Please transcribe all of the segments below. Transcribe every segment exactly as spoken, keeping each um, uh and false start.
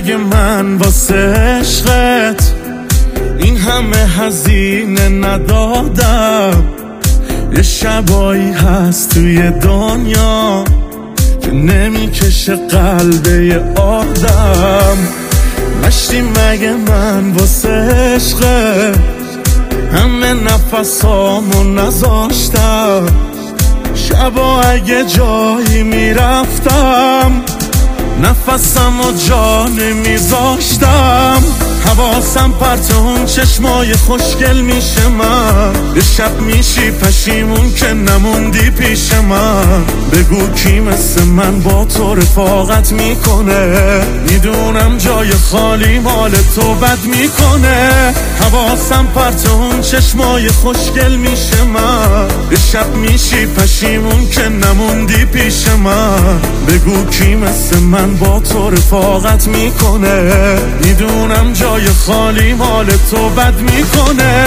مگه من واسه عشقت این همه هزینه ندادم؟ یه شبایی هست توی دنیا که نمیکشه قلب یه آدم. نشتی مگه من واسه عشقت همه نفسامو نذاشتم؟ شبا اگه جایی میرفتم نفسم و جا نمیذاشتم. حواسم پرت اون چشمای خوشگل میشه من، یه شب میشی پشیمون که نموندی پیش من. بگو کی مثل من با تو رفاقت میکنه؟ میدونم جای خالی مال تو بد میکنه. حواسم پرت اون چشمای خوشگل میشه من، یه شب میشی پشیمون که نموندی پیش من. بگو کی مثل من با تو رفاقت میکنه؟ میدونم جای خالی مال تو بد میکنه.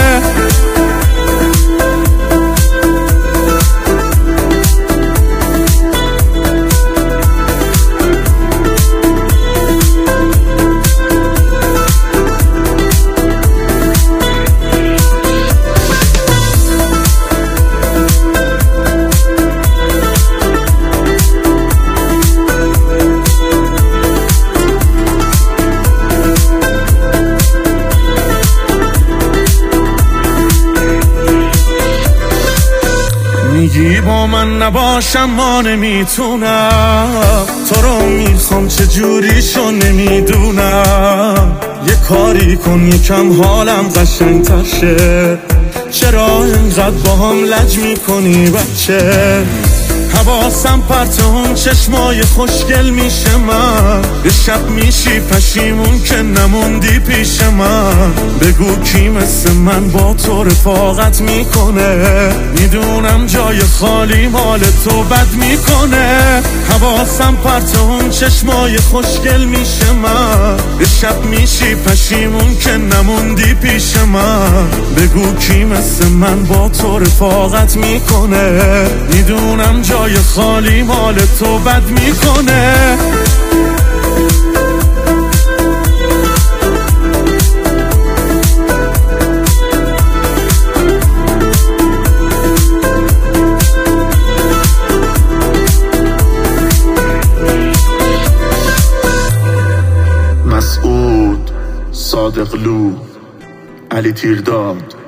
میگی با من نباشم ما نمیتونم، تو رو میخوام چجوریشو نمیدونم. یه کاری کن یکم حالم قشنگ‌تر شه، چرا اینقدر با هم لج میکنی بچه؟ حواسم پرت اون چشمای خوشگل میشه من، یه شب میشی پشیمون که نموندی پیش من. بگو کی مثل من با تو رفاقت میکنه؟ میدونم جای خالی مال تو بد میکنه. حواسم پرت اون چشمای خوشگل میشه من، یه شب میشی پشیمون که نموندی پیش من. بگو کی مثل من با تو رفاقت میکنه؟ میدونم جای خالی مال تو بد میکنه. مسعود صادقلو، علی تیرداد.